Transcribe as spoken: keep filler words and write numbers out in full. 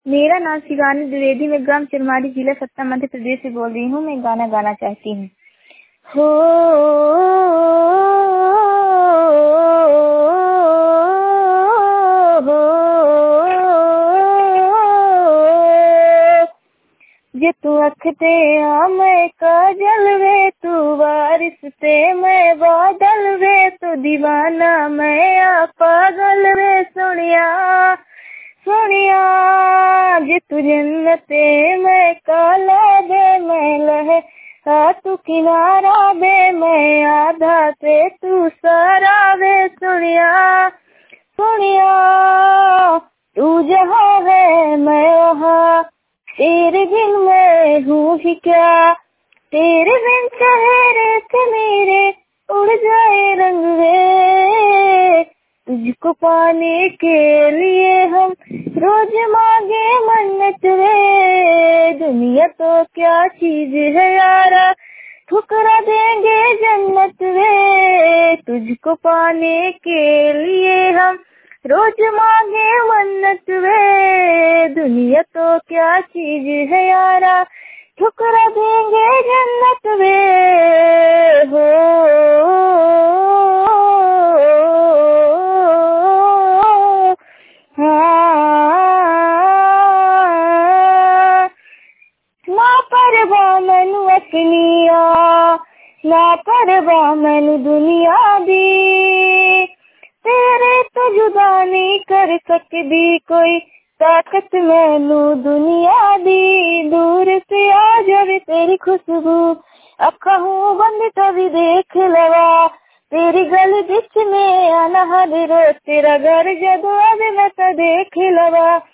मेरा नाम शिवानी द्विवेदी, मैं ग्राम चिरमारी, जिला सतना, मध्य प्रदेश से बोल रही हूँ। मैं गाना गाना चाहती हूँ। हो जे तू अख ते आ मैं काजल वे, तू बारिश ते मैं बादल वे, तू दीवाना मैं आ पागल वे। सुनिया सुनिया जे तू जन्नते मैं काला बे, मैं लहे हा तू किनारा बे, मैं आधा ते तू सारा वे। सुनिया सुनिया तू जहाँ है मैं वहाँ, तेरे बिन मैं हूँ ही क्या, तेरे बिन चेहरे से मेरे उड़ जाए रंग वे। तुझको पाने के लिए हम रोज मांगे मन्नत वे, दुनिया तो क्या चीज है यारा, ठुकरा देंगे जन्नत वे। तुझको पाने के लिए हम रोज मांगे मन्नत वे, दुनिया तो क्या चीज है यारा, ठुकरा देंगे जन्नत वे। हो ना परवाह मैनू अकलिया, ना परवाह मैनू दुनिया दी, तेरे तो जुदा नहीं कर सकदी कोई ताकत मैनू दुनिया दी। दूर से आ जावे तेरी खुशबू, अखा हूँ बंद तभी देख लवा, तेरी गली बिच में आना हर रोज, तेरा घर जदों आवे मैं तो देख लवा।